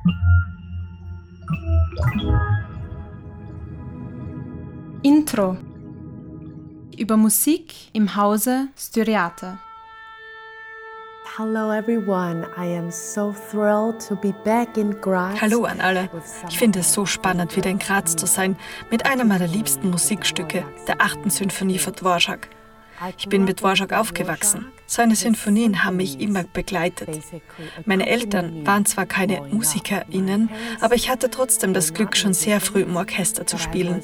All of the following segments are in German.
Intro über Musik im Hause Styriate. Hello everyone, I am so thrilled to be back in Graz. Hallo an alle. Ich finde es so spannend, wieder in Graz zu sein, mit einem meiner liebsten Musikstücke, der 8. Symphonie von Dvorak. Ich bin mit Dvorak aufgewachsen. Seine Sinfonien haben mich immer begleitet. Meine Eltern waren zwar keine MusikerInnen, aber ich hatte trotzdem das Glück, schon sehr früh im Orchester zu spielen.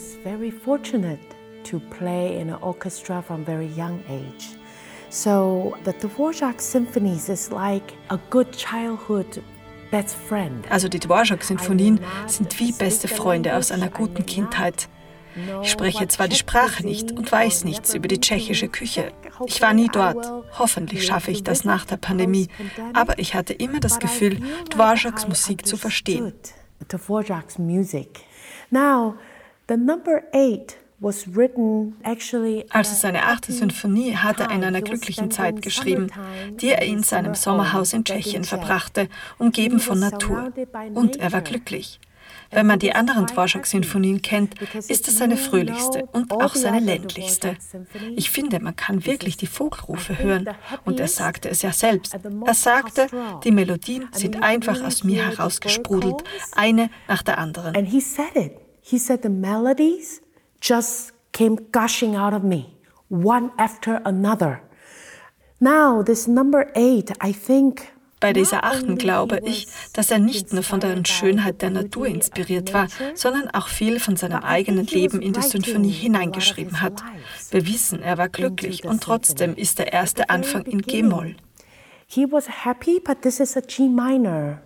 So the Dvorak symphonies is like a good childhood best friend. Also die Dvorak-Sinfonien sind wie beste Freunde aus einer guten Kindheit. Ich spreche zwar die Sprache nicht und weiß nichts über die tschechische Küche. Ich war nie dort. Hoffentlich schaffe ich das nach der Pandemie. Aber ich hatte immer das Gefühl, Dvoraks Musik zu verstehen. Dvorak's music. Now, the number 8 was written actually. Also seine 8. Sinfonie hat er in einer glücklichen Zeit geschrieben, die er in seinem Sommerhaus in Tschechien verbrachte, umgeben von Natur. Und er war glücklich. Wenn man die anderen Dvorak-Sinfonien kennt, ist es seine fröhlichste und auch seine ländlichste. Ich finde, man kann wirklich die Vogelrufe hören. Und er sagte es ja selbst. Er sagte, die Melodien sind einfach aus mir herausgesprudelt, eine nach der anderen. And he said it. He said the melodies just came gushing out of me, one after another. Now, this number 8, I think. Bei dieser 8. glaube ich, dass er nicht nur von der Schönheit der Natur inspiriert war, sondern auch viel von seinem eigenen Leben in die Sinfonie hineingeschrieben hat. Wir wissen, er war glücklich und trotzdem ist der erste Anfang in G-Moll. He was happy, but this is a G minor.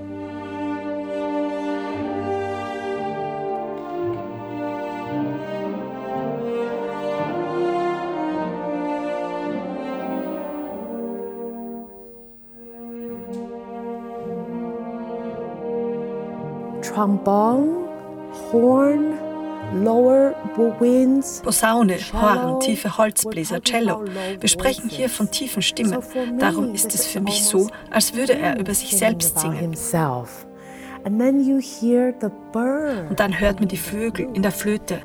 Trombone, Horn, Lower Winds, Posaune, Horn, tiefe Holzbläser, Cello. Wir sprechen hier von tiefen Stimmen. Darum ist es für mich so, als würde er über sich selbst singen. Und dann hört man die Vögel in der Flöte.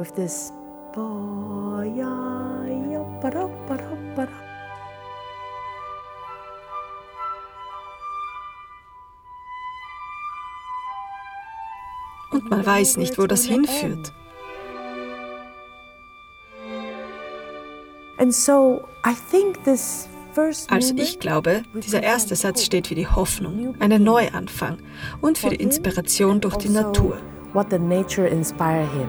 Und man weiß nicht, wo das hinführt. Also ich glaube, dieser erste Satz steht für die Hoffnung, einen Neuanfang und für die Inspiration durch die Natur. What the nature inspired him.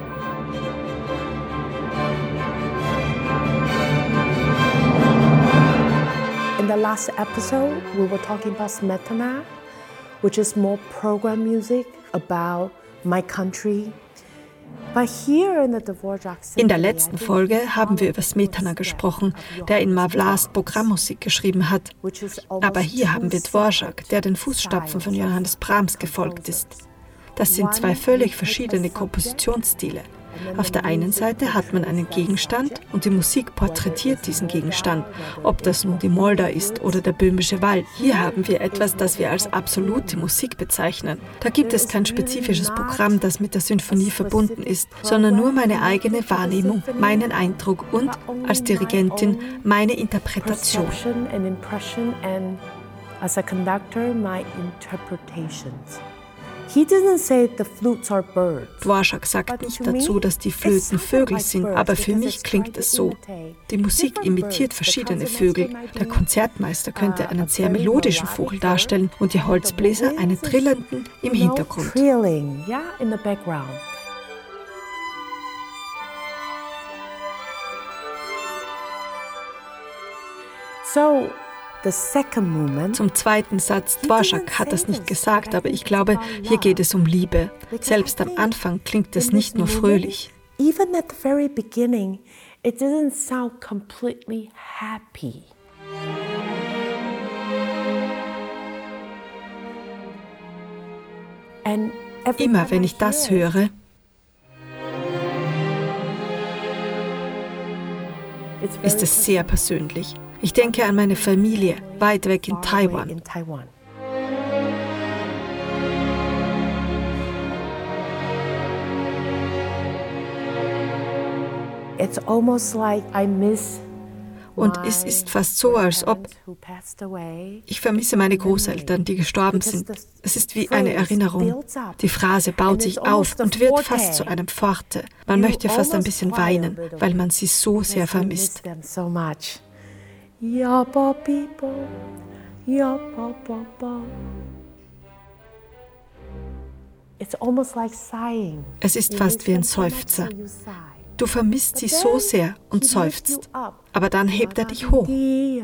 In the last episode, we were talking about Smetana, which is more program music about my country. But here in the Dvorak symphony, in der letzten Folge haben wir über Smetana gesprochen, der in Mavlas Programmmusik geschrieben hat. Aber hier haben wir Dvorak, der den Fußstapfen von Johannes Brahms gefolgt ist. Das sind zwei völlig verschiedene Kompositionsstile. Auf der einen Seite hat man einen Gegenstand und die Musik porträtiert diesen Gegenstand, ob das nun die Moldau ist oder der Böhmische Wald. Hier haben wir etwas, das wir als absolute Musik bezeichnen. Da gibt es kein spezifisches Programm, das mit der Sinfonie verbunden ist, sondern nur meine eigene Wahrnehmung, meinen Eindruck und als Dirigentin meine Interpretation. As a conductor, my interpretations. He didn't say the flutes are birds. Dvorak sagt nicht dazu, dass die Flöten Vögel sind, aber für mich klingt es so. Die Musik imitiert verschiedene Vögel. Der Konzertmeister könnte einen sehr melodischen Vogel darstellen und die Holzbläser einen trillenden im Hintergrund. So, zum zweiten Satz, Dvorak hat das nicht gesagt, aber ich glaube, hier geht es um Liebe. Selbst am Anfang klingt es nicht nur fröhlich. Even at the very beginning, it didn't sound completely happy. Immer wenn ich das höre, ist es sehr persönlich. Ich denke an meine Familie, weit weg in Taiwan. It's almost like I miss. Und es ist fast so, als ob ich vermisse meine Großeltern, die gestorben sind. Es ist wie eine Erinnerung. Die Phrase baut sich auf und wird fast zu einem Pforte. Man möchte fast ein bisschen weinen, weil man sie so sehr vermisst. Es ist fast wie ein Seufzer. Du vermisst sie so sehr und seufzt, aber dann hebt er dich hoch. Die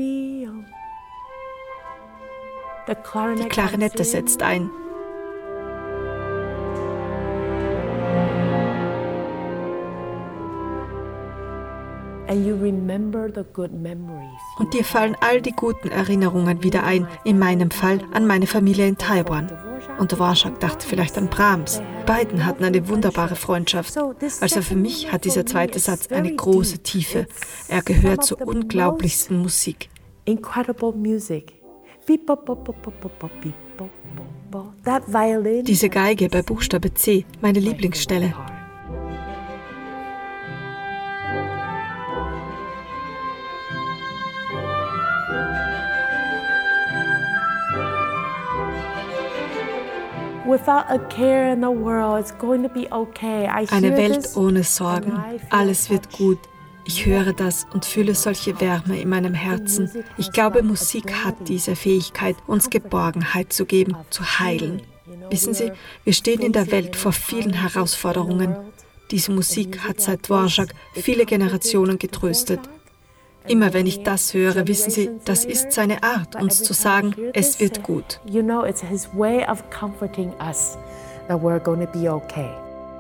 Klarinette setzt ein. Und dir fallen all die guten Erinnerungen wieder ein, in meinem Fall an meine Familie in Taiwan. Und Dvorak dachte vielleicht an Brahms. Beiden hatten eine wunderbare Freundschaft. Also für mich hat dieser zweite Satz eine große Tiefe. Er gehört zur unglaublichsten Musik. Incredible music. Diese Geige bei Buchstabe C, meine Lieblingsstelle. Eine Welt ohne Sorgen. Alles wird gut. Ich höre das und fühle solche Wärme in meinem Herzen. Ich glaube, Musik hat diese Fähigkeit, uns Geborgenheit zu geben, zu heilen. Wissen Sie, wir stehen in der Welt vor vielen Herausforderungen. Diese Musik hat seit Dvorak viele Generationen getröstet. Immer wenn ich das höre, wissen Sie, das ist seine Art, uns zu sagen, es wird gut. You know, it's his way of comforting us that we're going to be okay.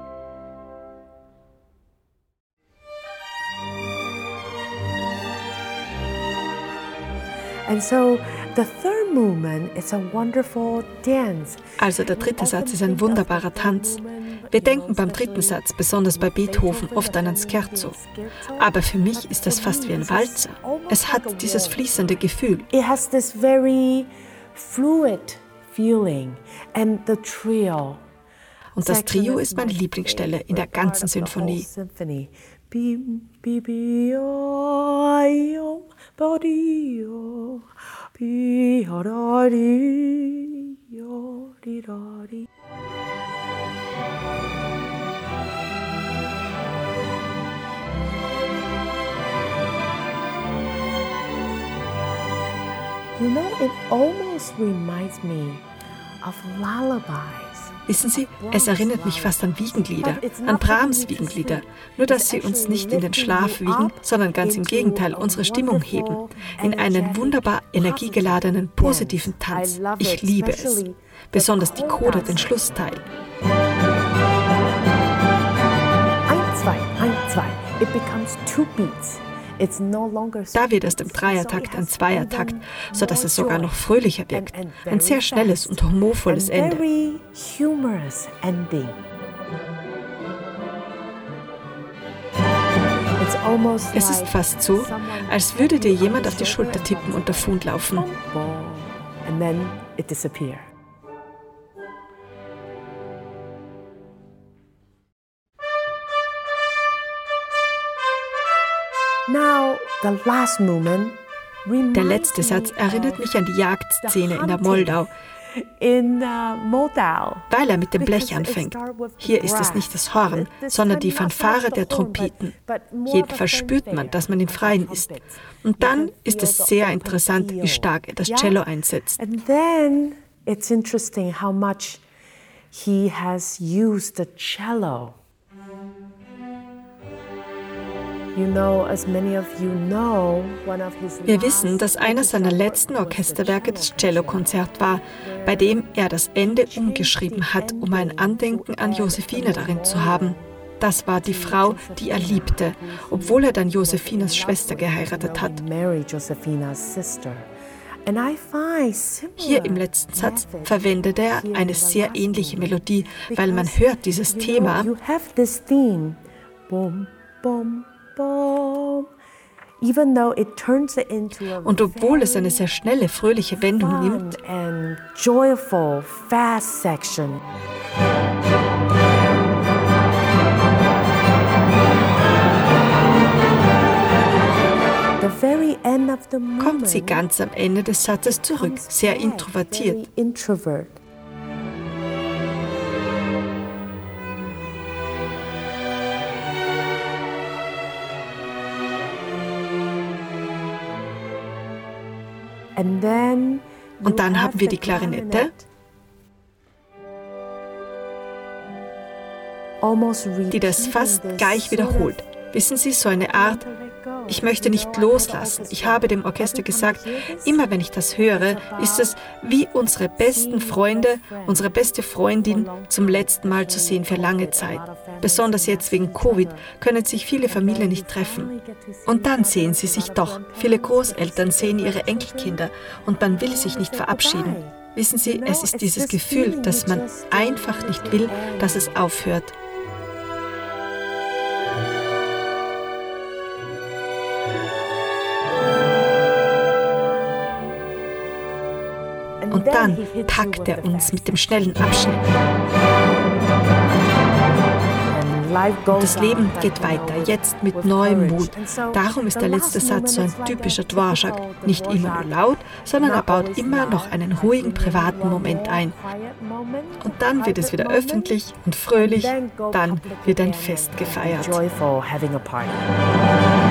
And so the third movement is a wonderful dance. Also der dritte Satz ist ein wunderbarer Tanz. Wir denken beim dritten Satz, besonders bei Beethoven, oft an ein Scherzo. Aber für mich ist das fast wie ein Walzer. Es hat dieses fließende Gefühl. It has this very fluid feeling. And the trio. Und das Trio ist meine Lieblingsstelle in der ganzen Symphonie. You know, it almost reminds me of lullabies. Wissen Sie, es erinnert mich fast an Wiegenlieder, an Brahms Wiegenlieder. Nur, dass sie uns nicht in den Schlaf wiegen, sondern ganz im Gegenteil unsere Stimmung heben. In einen wunderbar energiegeladenen, positiven Tanz. Ich liebe es. Besonders die Coda, den Schlussteil. 1, 2, 1, 2. It becomes 2 beats. Da wird es im Dreiertakt ein Zweiertakt, sodass es sogar noch fröhlicher wirkt. Ein sehr schnelles und humorvolles Ende. Es ist fast so, als würde dir jemand auf die Schulter tippen und davonlaufen. Der letzte Satz erinnert mich an die Jagdszene in der Moldau, weil er mit dem Blech anfängt. Hier ist es nicht das Horn, sondern die Fanfare der Trompeten. Jedenfalls spürt man, dass man im Freien ist. Und dann ist es sehr interessant, wie stark er das Cello einsetzt. And then it's interesting how much he has used the cello. Wir wissen, dass eines seiner letzten Orchesterwerke das Cellokonzert war, bei dem er das Ende umgeschrieben hat, um ein Andenken an Josephine darin zu haben. Das war die Frau, die er liebte, obwohl er dann Josephinas Schwester geheiratet hat. Hier im letzten Satz verwendet er eine sehr ähnliche Melodie, weil man hört dieses Thema. Und obwohl es eine sehr schnelle, fröhliche Wendung nimmt, kommt sie ganz am Ende des Satzes zurück, sehr introvertiert. Und dann haben wir die Klarinette, die das fast gleich wiederholt. Wissen Sie, so eine Art, ich möchte nicht loslassen. Ich habe dem Orchester gesagt, immer wenn ich das höre, ist es wie unsere besten Freunde, unsere beste Freundin zum letzten Mal zu sehen für lange Zeit. Besonders jetzt wegen Covid können sich viele Familien nicht treffen. Und dann sehen sie sich doch. Viele Großeltern sehen ihre Enkelkinder und man will sich nicht verabschieden. Wissen Sie, es ist dieses Gefühl, dass man einfach nicht will, dass es aufhört. Und dann packt er uns mit dem schnellen Abschnitt. Und das Leben geht weiter, jetzt mit neuem Mut. Darum ist der letzte Satz so ein typischer Dvorak. Nicht immer nur laut, sondern er baut immer noch einen ruhigen, privaten Moment ein. Und dann wird es wieder öffentlich und fröhlich, dann wird ein Fest gefeiert.